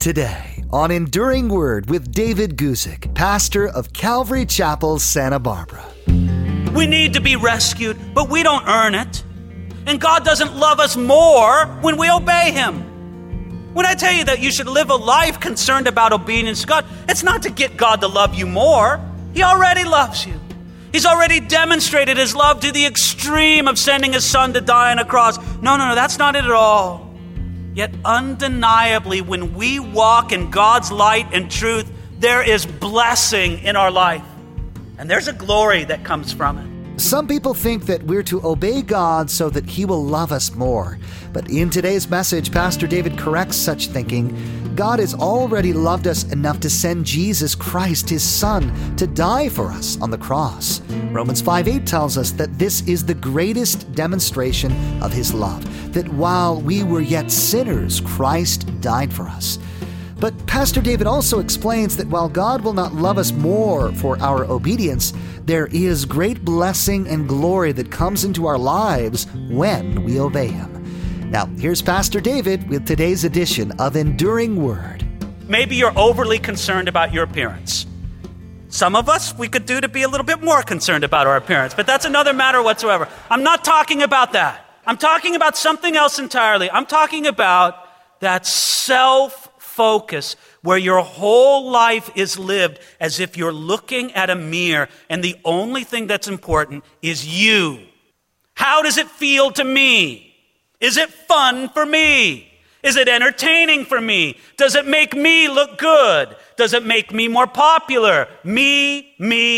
Today on Enduring Word with David Guzik, pastor of Calvary Chapel, Santa Barbara. We need to be rescued, but we don't earn it. And God doesn't love us more when we obey Him. When I tell you that you should live a life concerned about obedience to God, it's not to get God to love you more. He already loves you. He's already demonstrated His love to the extreme of sending His Son to die on a cross. No, that's not it at all. Yet undeniably, when we walk in God's light and truth, there is blessing in our life. And there's a glory that comes from it. Some people think that we're to obey God so that He will love us more. But in today's message, Pastor David corrects such thinking. God has already loved us enough to send Jesus Christ, His Son, to die for us on the cross. Romans 5:8 tells us that this is the greatest demonstration of His love, that while we were yet sinners, Christ died for us. But Pastor David also explains that while God will not love us more for our obedience, there is great blessing and glory that comes into our lives when we obey Him. Now, here's Pastor David with today's edition of Enduring Word. Maybe you're overly concerned about your appearance. Some of us, we could do to be a little bit more concerned about our appearance, but that's another matter whatsoever. I'm not talking about that. I'm talking about something else entirely. I'm talking about that self-focus where your whole life is lived as if you're looking at a mirror and the only thing that's important is you. How does it feel to me? Is it fun for me? Is it entertaining for me? Does it make me look good? Does it make me more popular? Me.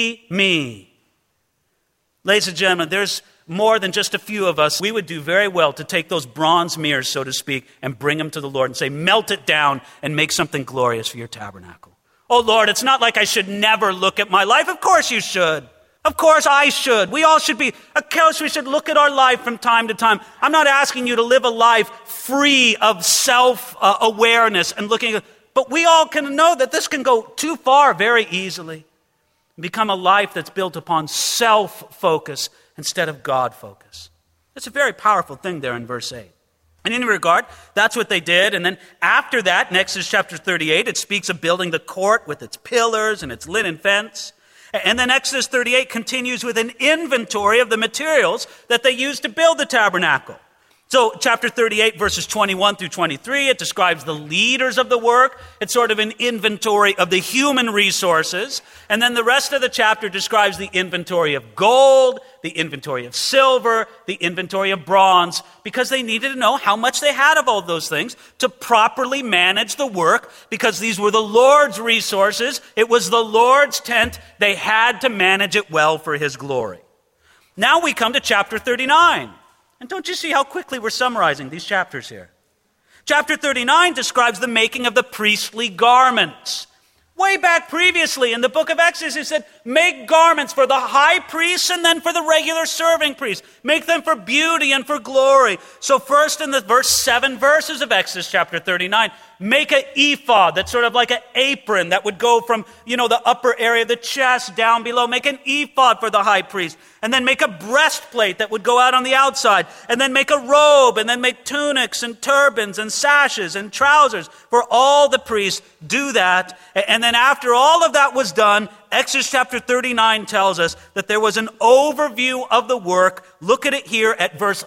Ladies and gentlemen, there's more than just a few of us. We would do very well to take those bronze mirrors, so to speak, and bring them to the Lord and say, melt it down and make something glorious for your tabernacle. Oh Lord, it's not like I should never look at my life. Of course you should. Of course I should. We all should be. Of course we should look at our life from time to time. I'm not asking you to live a life free of self-awareness and looking at, but we all can know that this can go too far very easily and become a life that's built upon self-focus instead of God focus. It's a very powerful thing there in verse 8. And in any regard, that's what they did. And then after that, in Exodus chapter 38, it speaks of building the court with its pillars and its linen fence. And then Exodus 38 continues with an inventory of the materials that they used to build the tabernacle. So chapter 38, verses 21 through 23, it describes the leaders of the work. It's sort of an inventory of the human resources. And then the rest of the chapter describes the inventory of gold, the inventory of silver, the inventory of bronze, because they needed to know how much they had of all those things to properly manage the work, because these were the Lord's resources. It was the Lord's tent. They had to manage it well for His glory. Now we come to chapter 39. And don't you see how quickly we're summarizing these chapters here? Chapter 39 describes the making of the priestly garments. Way back previously in the book of Exodus, it said, make garments for the high priests and then for the regular serving priests. Make them for beauty and for glory. So first in the first 7 verses of Exodus chapter 39, make an ephod that's sort of like an apron that would go from, the upper area of the chest down below. Make an ephod for the high priest. And then make a breastplate that would go out on the outside. And then make a robe. And then make tunics and turbans and sashes and trousers for all the priests. Do that. And then after all of that was done, Exodus chapter 39 tells us that there was an overview of the work. Look at it here at verse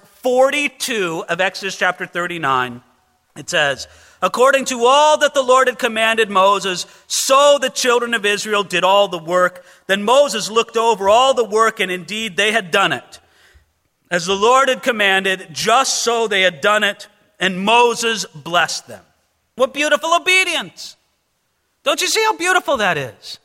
42 of Exodus chapter 39. It says, according to all that the Lord had commanded Moses, so the children of Israel did all the work. Then Moses looked over all the work, and indeed they had done it. As the Lord had commanded, just so they had done it, and Moses blessed them. What beautiful obedience. Don't you see how beautiful that is?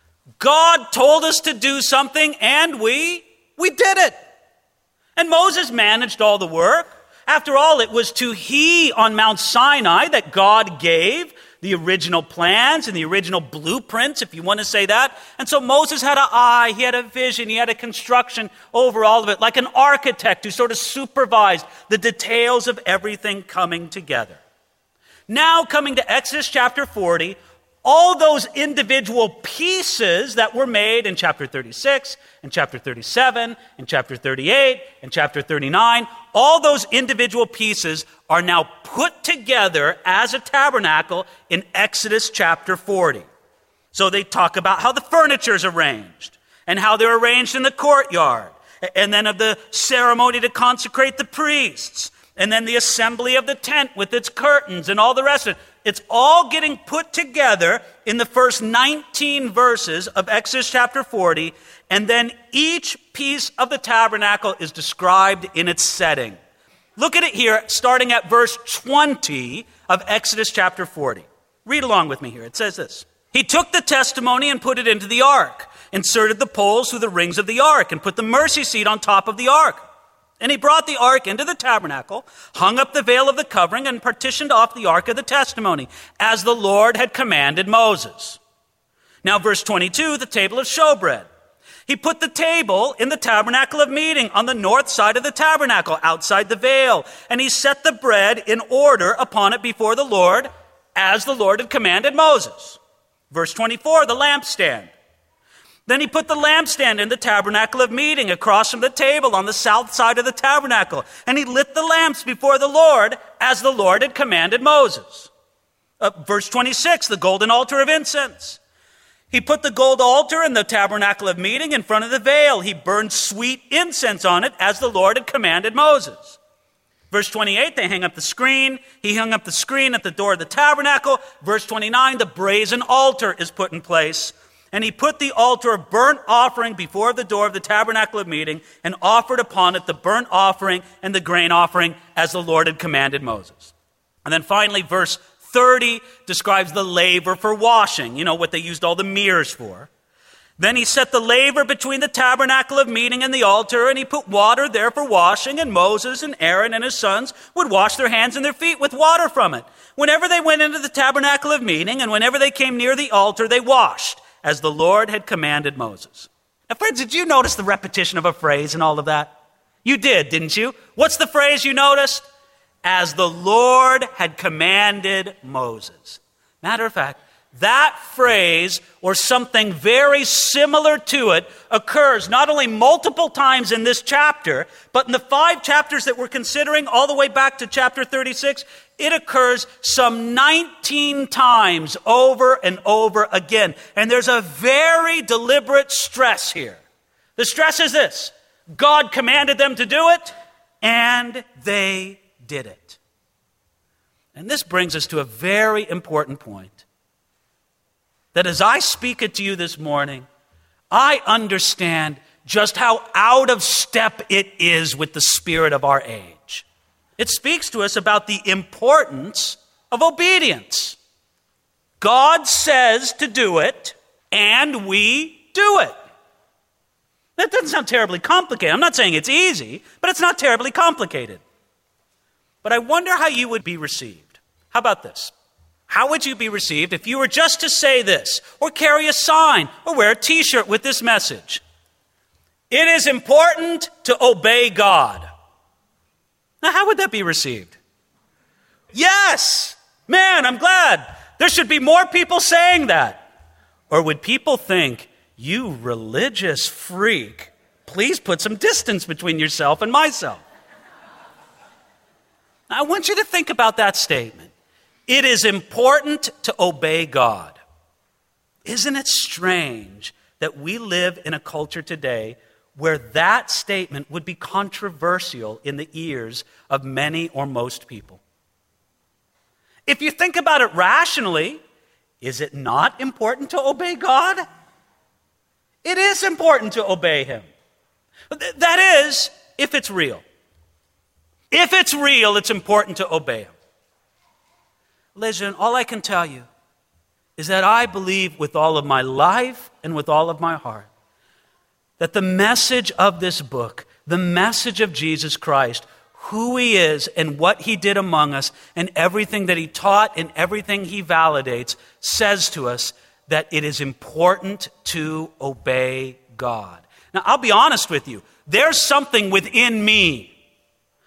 God told us to do something, and we did it. And Moses managed all the work. After all, it was to he on Mount Sinai that God gave the original plans and the original blueprints, if you want to say that. And so Moses had an eye, he had a vision, he had a construction over all of it, like an architect who sort of supervised the details of everything coming together. Now coming to Exodus chapter 40, all those individual pieces that were made in chapter 36, and chapter 37, and chapter 38, and chapter 39, all those individual pieces are now put together as a tabernacle in Exodus chapter 40. So they talk about how the furniture is arranged, and how they're arranged in the courtyard, and then of the ceremony to consecrate the priests, and then the assembly of the tent with its curtains and all the rest of it. It's all getting put together in the first 19 verses of Exodus chapter 40, and then each piece of the tabernacle is described in its setting. Look at it here, starting at verse 20 of Exodus chapter 40. Read along with me here. It says this: "He took the testimony and put it into the ark, inserted the poles through the rings of the ark, and put the mercy seat on top of the ark. And he brought the ark into the tabernacle, hung up the veil of the covering, and partitioned off the ark of the testimony, as the Lord had commanded Moses." Now, verse 22, the table of showbread. "He put the table in the tabernacle of meeting on the north side of the tabernacle, outside the veil. And he set the bread in order upon it before the Lord, as the Lord had commanded Moses." Verse 24, the lampstand. "Then he put the lampstand in the tabernacle of meeting across from the table on the south side of the tabernacle. And he lit the lamps before the Lord as the Lord had commanded Moses." Verse 26, the golden altar of incense. "He put the gold altar in the tabernacle of meeting in front of the veil. He burned sweet incense on it as the Lord had commanded Moses." Verse 28, they hang up the screen. He hung up the screen at the door of the tabernacle. Verse 29, the brazen altar is put in place. "And he put the altar of burnt offering before the door of the tabernacle of meeting, and offered upon it the burnt offering and the grain offering as the Lord had commanded Moses." And then finally, verse 30 describes the laver for washing, what they used all the mirrors for. "Then he set the laver between the tabernacle of meeting and the altar, and he put water there for washing, and Moses and Aaron and his sons would wash their hands and their feet with water from it. Whenever they went into the tabernacle of meeting, and whenever they came near the altar, they washed, as the Lord had commanded Moses." Now, friends, did you notice the repetition of a phrase in all of that? You did, didn't you? What's the phrase you noticed? As the Lord had commanded Moses. Matter of fact, that phrase, or something very similar to it, occurs not only multiple times in this chapter, but in the 5 chapters that we're considering, all the way back to chapter 36, it occurs some 19 times over and over again. And there's a very deliberate stress here. The stress is this: God commanded them to do it, and they did it. And this brings us to a very important point. That as I speak it to you this morning, I understand just how out of step it is with the spirit of our age. It speaks to us about the importance of obedience. God says to do it, and we do it. That doesn't sound terribly complicated. I'm not saying it's easy, but it's not terribly complicated. But I wonder how you would be received. How about this? How would you be received if you were just to say this, or carry a sign, or wear a t-shirt with this message? It is important to obey God. Now, how would that be received? Yes! Man, I'm glad. There should be more people saying that. Or would people think, you religious freak, please put some distance between yourself and myself? Now, I want you to think about that statement. It is important to obey God. Isn't it strange that we live in a culture today where that statement would be controversial in the ears of many or most people? If you think about it rationally, is it not important to obey God? It is important to obey Him. That is, if it's real. If it's real, it's important to obey Him. Listen, all I can tell you is that I believe with all of my life and with all of my heart that the message of this book, the message of Jesus Christ, who He is and what He did among us and everything that He taught and everything He validates, says to us that it is important to obey God. Now, I'll be honest with you. There's something within me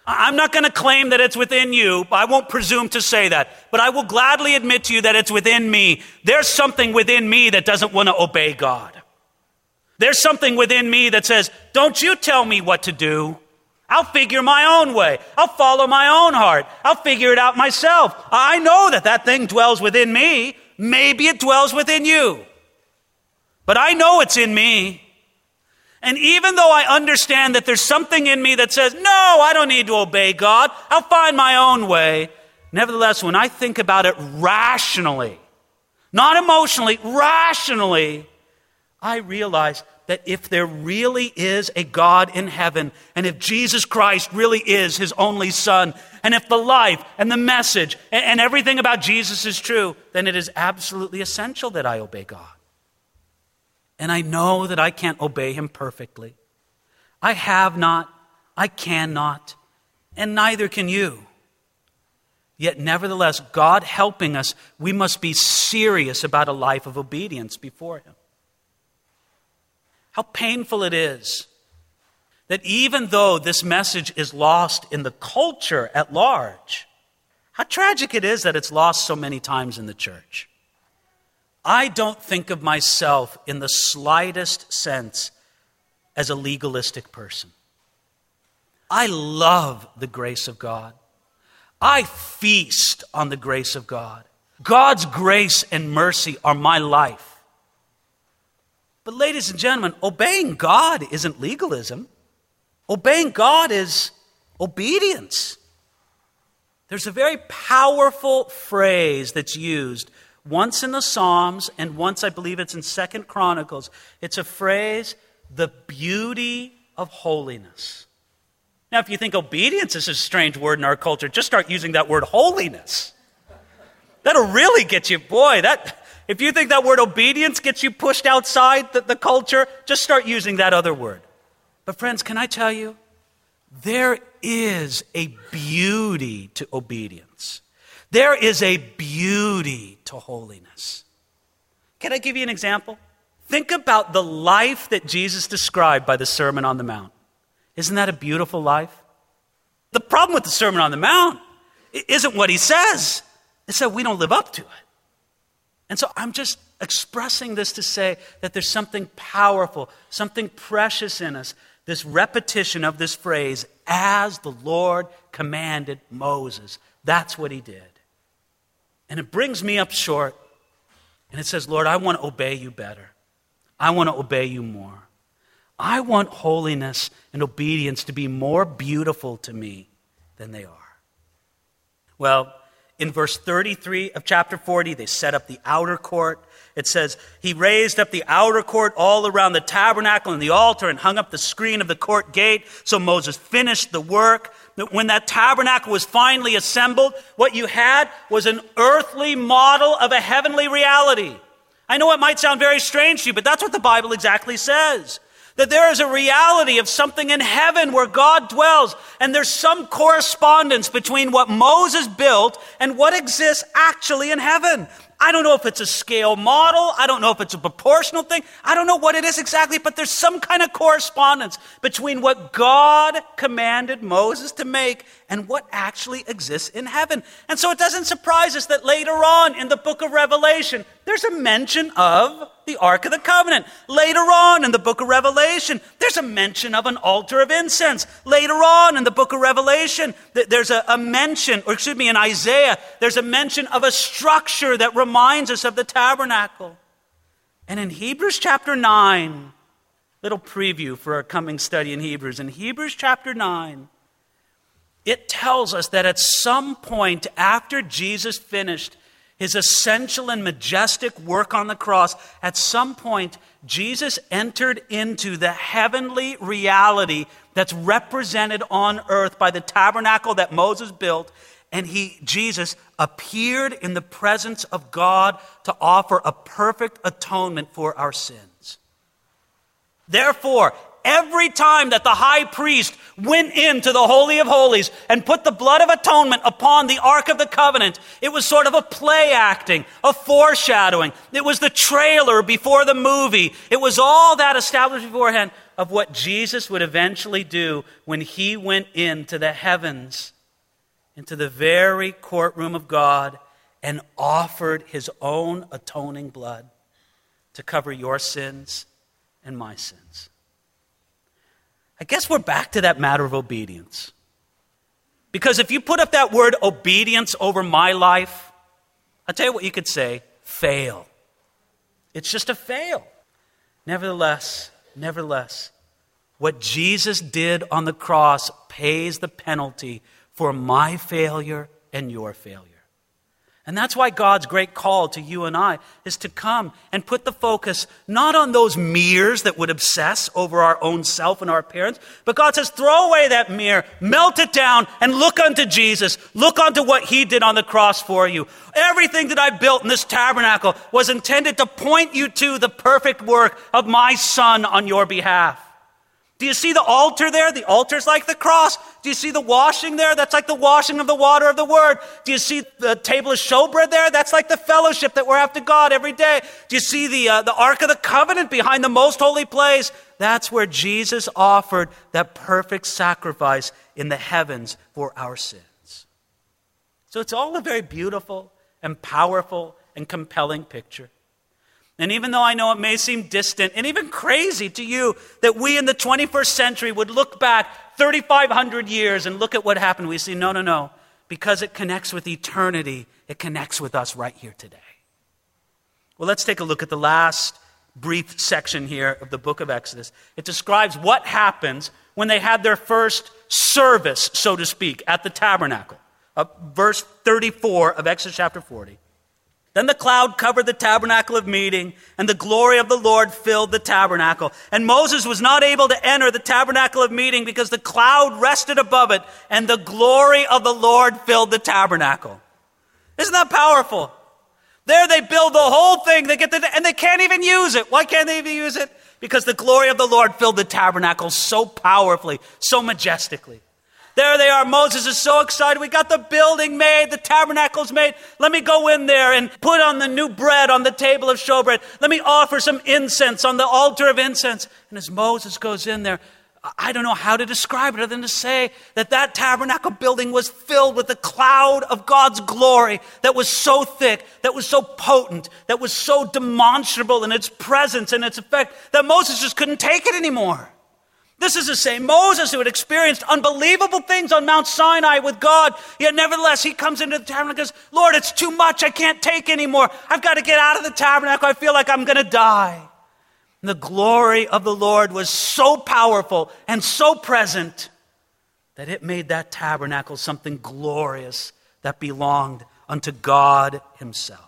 I'm not going to claim that it's within you. I won't presume to say that. But I will gladly admit to you that it's within me. There's something within me that doesn't want to obey God. There's something within me that says, don't you tell me what to do. I'll figure my own way. I'll follow my own heart. I'll figure it out myself. I know that thing dwells within me. Maybe it dwells within you. But I know it's in me. And even though I understand that there's something in me that says, no, I don't need to obey God. I'll find my own way. Nevertheless, when I think about it rationally, not emotionally, rationally, I realize that if there really is a God in heaven, and if Jesus Christ really is his only Son, and if the life and the message and everything about Jesus is true, then it is absolutely essential that I obey God. And I know that I can't obey him perfectly. I have not, I cannot, and neither can you. Yet nevertheless, God helping us, we must be serious about a life of obedience before him. How painful it is that even though this message is lost in the culture at large, how tragic it is that it's lost so many times in the church. I don't think of myself in the slightest sense as a legalistic person. I love the grace of God. I feast on the grace of God. God's grace and mercy are my life. But ladies and gentlemen, obeying God isn't legalism. Obeying God is obedience. There's a very powerful phrase that's used once in the Psalms, and once I believe it's in 2 Chronicles. It's a phrase, the beauty of holiness. Now, if you think obedience is a strange word in our culture, just start using that word holiness. That'll really get you, if you think that word obedience gets you pushed outside the culture, just start using that other word. But friends, can I tell you, there is a beauty to obedience. There is a beauty to holiness. Can I give you an example? Think about the life that Jesus described by the Sermon on the Mount. Isn't that a beautiful life? The problem with the Sermon on the Mount isn't what he says. It's that we don't live up to it. And so I'm just expressing this to say that there's something powerful, something precious in us, this repetition of this phrase, as the Lord commanded Moses. That's what he did. And it brings me up short. And it says, Lord, I want to obey you better. I want to obey you more. I want holiness and obedience to be more beautiful to me than they are. Well, in verse 33 of chapter 40, they set up the outer court. It says, he raised up the outer court all around the tabernacle and the altar and hung up the screen of the court gate. So Moses finished the work. When that tabernacle was finally assembled, what you had was an earthly model of a heavenly reality. I know it might sound very strange to you, but that's what the Bible exactly says. That there is a reality of something in heaven where God dwells, and there's some correspondence between what Moses built and what exists actually in heaven. I don't know if it's a scale model. I don't know if it's a proportional thing. I don't know what it is exactly, but there's some kind of correspondence between what God commanded Moses to make and what actually exists in heaven. And so it doesn't surprise us that later on in the book of Revelation, there's a mention of the Ark of the Covenant. Later on in the book of Revelation, there's a mention of an altar of incense. Later on in the book of Revelation, there's a mention, in Isaiah, there's a mention of a structure that reminds us of the tabernacle. And in Hebrews chapter 9, little preview for our coming study in Hebrews. In Hebrews chapter 9, it tells us that at some point after Jesus finished his essential and majestic work on the cross, at some point, Jesus entered into the heavenly reality that's represented on earth by the tabernacle that Moses built. And Jesus appeared in the presence of God to offer a perfect atonement for our sins. Therefore, every time that the high priest went into the Holy of Holies and put the blood of atonement upon the Ark of the Covenant, it was sort of a play acting, a foreshadowing. It was the trailer before the movie. It was all that established beforehand of what Jesus would eventually do when he went into the heavens, into the very courtroom of God, and offered his own atoning blood to cover your sins and my sins. I guess we're back to that matter of obedience. Because if you put up that word obedience over my life, I'll tell you what you could say: fail. It's just a fail. Nevertheless, what Jesus did on the cross pays the penalty for my failure and your failure. And that's why God's great call to you and I is to come and put the focus not on those mirrors that would obsess over our own self and our appearance, but God says, throw away that mirror, melt it down, and look unto Jesus. Look unto what he did on the cross for you. Everything that I built in this tabernacle was intended to point you to the perfect work of my Son on your behalf. Do you see the altar there? The altar's like the cross. Do you see the washing there? That's like the washing of the water of the word. Do you see the table of showbread there? That's like the fellowship that we're after God every day. Do you see the Ark of the Covenant behind the most holy place? That's where Jesus offered that perfect sacrifice in the heavens for our sins. So it's all a very beautiful and powerful and compelling picture. And even though I know it may seem distant and even crazy to you that we in the 21st century would look back 3,500 years and look at what happened, we see, no. Because it connects with eternity, it connects with us right here today. Well, let's take a look at the last brief section here of the book of Exodus. It describes what happens when they had their first service, so to speak, at the tabernacle. Verse 34 of Exodus chapter 40. Then the cloud covered the tabernacle of meeting, and the glory of the Lord filled the tabernacle. And Moses was not able to enter the tabernacle of meeting because the cloud rested above it, and the glory of the Lord filled the tabernacle. Isn't that powerful? There they build the whole thing, and they can't even use it. Why can't they even use it? Because the glory of the Lord filled the tabernacle so powerfully, so majestically. There they are. Moses is so excited. We got the building made. The tabernacle's made. Let me go in there and put on the new bread on the table of showbread. Let me offer some incense on the altar of incense. And as Moses goes in there, I don't know how to describe it other than to say that that tabernacle building was filled with the cloud of God's glory that was so thick, that was so potent, that was so demonstrable in its presence and its effect that Moses just couldn't take it anymore. This is the same Moses who had experienced unbelievable things on Mount Sinai with God. Yet nevertheless, he comes into the tabernacle and goes, Lord, it's too much. I can't take anymore. I've got to get out of the tabernacle. I feel like I'm going to die. And the glory of the Lord was so powerful and so present that it made that tabernacle something glorious that belonged unto God himself.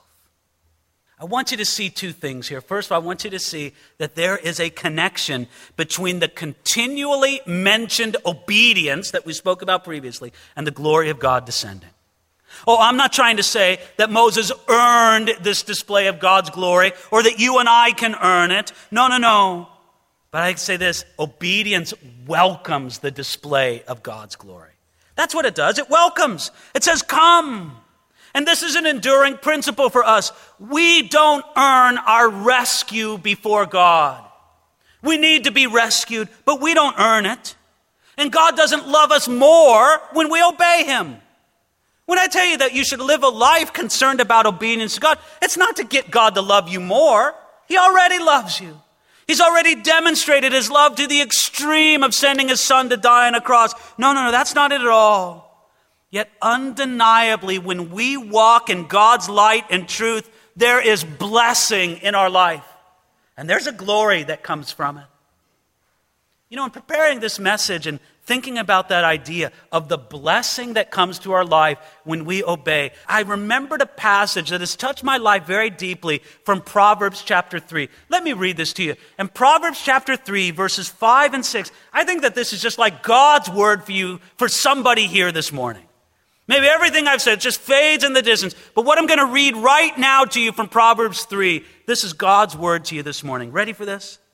I want you to see two things here. First of all, I want you to see that there is a connection between the continually mentioned obedience that we spoke about previously and the glory of God descending. Oh, I'm not trying to say that Moses earned this display of God's glory or that you and I can earn it. No. But I say this: obedience welcomes the display of God's glory. That's what it does. It welcomes. It says, come. And this is an enduring principle for us. We don't earn our rescue before God. We need to be rescued, but we don't earn it. And God doesn't love us more when we obey him. When I tell you that you should live a life concerned about obedience to God, it's not to get God to love you more. He already loves you. He's already demonstrated his love to the extreme of sending his son to die on a cross. No, that's not it at all. Yet undeniably, when we walk in God's light and truth, there is blessing in our life. And there's a glory that comes from it. You know, in preparing this message and thinking about that idea of the blessing that comes to our life when we obey, I remembered a passage that has touched my life very deeply from Proverbs chapter 3. Let me read this to you. In Proverbs chapter 3, verses 5 and 6, I think that this is just like God's word for you, for somebody here this morning. Maybe everything I've said just fades in the distance, but what I'm going to read right now to you from Proverbs 3, this is God's word to you this morning. Ready for this?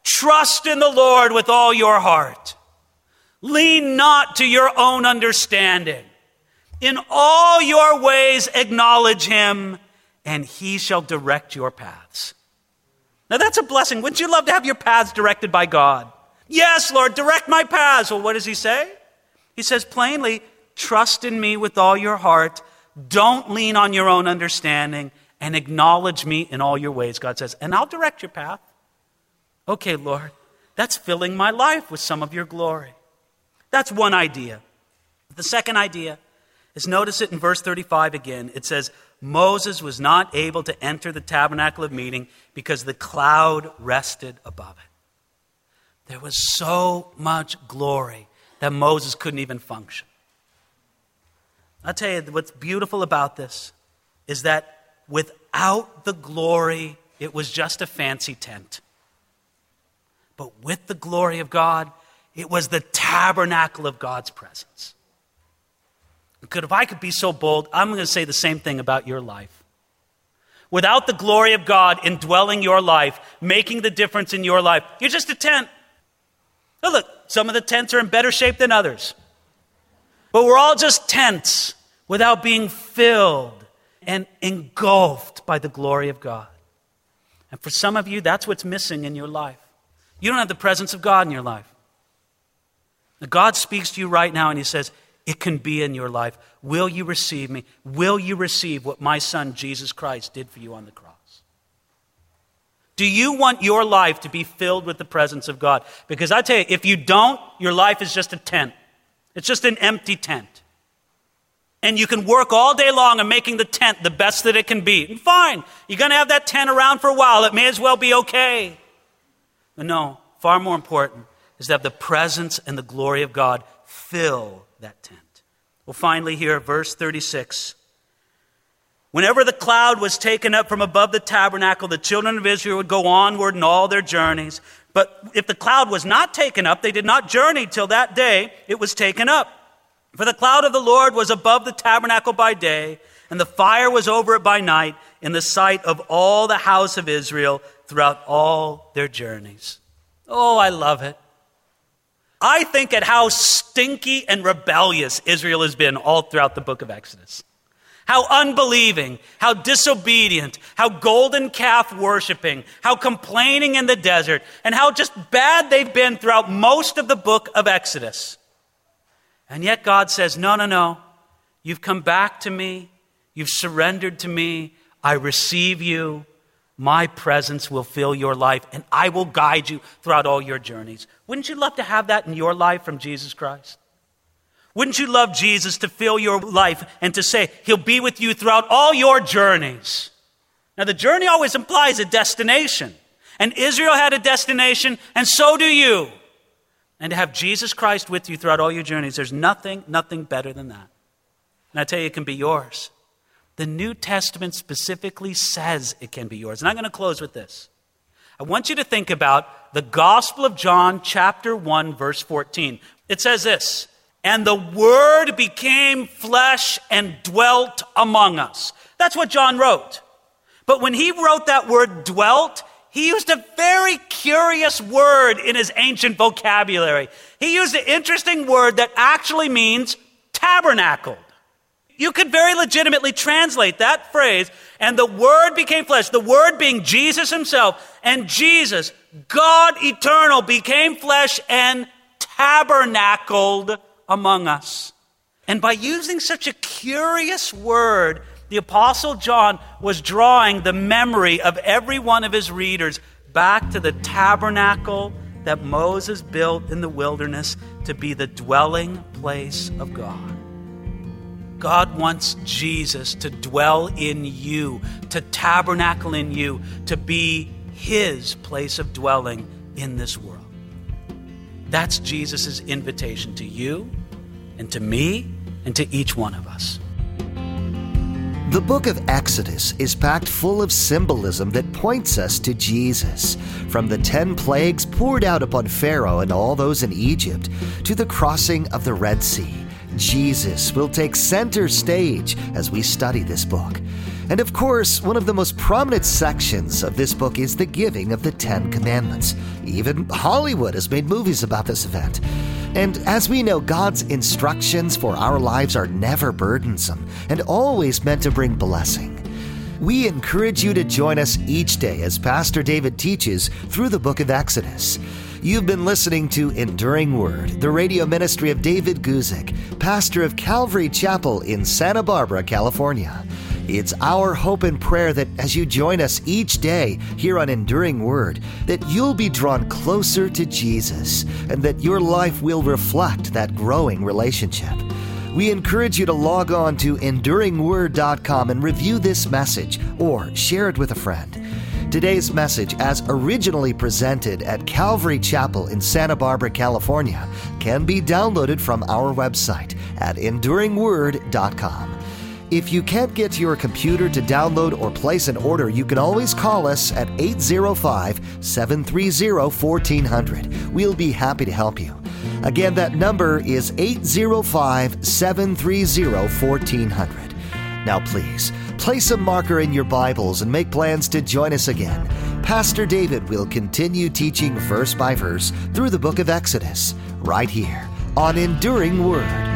Trust in the Lord with all your heart. Lean not to your own understanding. In all your ways acknowledge him, and he shall direct your paths. Now that's a blessing. Wouldn't you love to have your paths directed by God? Yes, Lord, direct my paths. Well, what does he say? He says plainly, trust in me with all your heart. Don't lean on your own understanding, and acknowledge me in all your ways, God says, and I'll direct your path. Okay, Lord, that's filling my life with some of your glory. That's one idea. The second idea is, notice it in verse 35 again. It says, Moses was not able to enter the tabernacle of meeting because the cloud rested above it. There was so much glory that Moses couldn't even function. I'll tell you, what's beautiful about this is that without the glory, it was just a fancy tent. But with the glory of God, it was the tabernacle of God's presence. If I could be so bold, I'm going to say the same thing about your life. Without the glory of God indwelling your life, making the difference in your life, you're just a tent. Now look, some of the tents are in better shape than others. But we're all just tents without being filled and engulfed by the glory of God. And for some of you, that's what's missing in your life. You don't have the presence of God in your life. Now, God speaks to you right now and he says, it can be in your life. Will you receive me? Will you receive what my son, Jesus Christ, did for you on the cross? Do you want your life to be filled with the presence of God? Because I tell you, if you don't, your life is just a tent. It's just an empty tent. And you can work all day long on making the tent the best that it can be. And fine, you're going to have that tent around for a while. It may as well be okay. But no, far more important is to have the presence and the glory of God fill that tent. Well, finally here, verse 36. Whenever the cloud was taken up from above the tabernacle, the children of Israel would go onward in all their journeys. But if the cloud was not taken up, they did not journey till that day it was taken up. For the cloud of the Lord was above the tabernacle by day, and the fire was over it by night, in the sight of all the house of Israel throughout all their journeys. Oh, I love it. I think at how stinky and rebellious Israel has been all throughout the book of Exodus. How unbelieving, how disobedient, how golden calf worshiping, how complaining in the desert, and how just bad they've been throughout most of the book of Exodus. And yet God says, no. You've come back to me. You've surrendered to me. I receive you. My presence will fill your life, and I will guide you throughout all your journeys. Wouldn't you love to have that in your life from Jesus Christ? Wouldn't you love Jesus to fill your life and to say he'll be with you throughout all your journeys? Now, the journey always implies a destination. And Israel had a destination, and so do you. And to have Jesus Christ with you throughout all your journeys, there's nothing better than that. And I tell you, it can be yours. The New Testament specifically says it can be yours. And I'm going to close with this. I want you to think about the Gospel of John, chapter 1, verse 14. It says this, and the Word became flesh and dwelt among us. That's what John wrote. But when he wrote that word dwelt, he used a very curious word in his ancient vocabulary. He used an interesting word that actually means tabernacled. You could very legitimately translate that phrase, and the Word became flesh, the Word being Jesus himself, and Jesus, God eternal, became flesh and tabernacled among us. And by using such a curious word, the Apostle John was drawing the memory of every one of his readers back to the tabernacle that Moses built in the wilderness to be the dwelling place of God. God wants Jesus to dwell in you, to tabernacle in you, to be his place of dwelling in this world. That's Jesus' invitation to you and to me and to each one of us. The book of Exodus is packed full of symbolism that points us to Jesus. From the 10 plagues poured out upon Pharaoh and all those in Egypt to the crossing of the Red Sea, Jesus will take center stage as we study this book. And of course, one of the most prominent sections of this book is the giving of the Ten Commandments. Even Hollywood has made movies about this event. And as we know, God's instructions for our lives are never burdensome and always meant to bring blessing. We encourage you to join us each day as Pastor David teaches through the book of Exodus. You've been listening to Enduring Word, the radio ministry of David Guzik, pastor of Calvary Chapel in Santa Barbara, California. It's our hope and prayer that as you join us each day here on Enduring Word, that you'll be drawn closer to Jesus and that your life will reflect that growing relationship. We encourage you to log on to EnduringWord.com and review this message or share it with a friend. Today's message, as originally presented at Calvary Chapel in Santa Barbara, California, can be downloaded from our website at EnduringWord.com. If you can't get to your computer to download or place an order, you can always call us at 805-730-1400. We'll be happy to help you. Again, that number is 805-730-1400. Now please, place a marker in your Bibles and make plans to join us again. Pastor David will continue teaching verse by verse through the book of Exodus, right here on Enduring Word.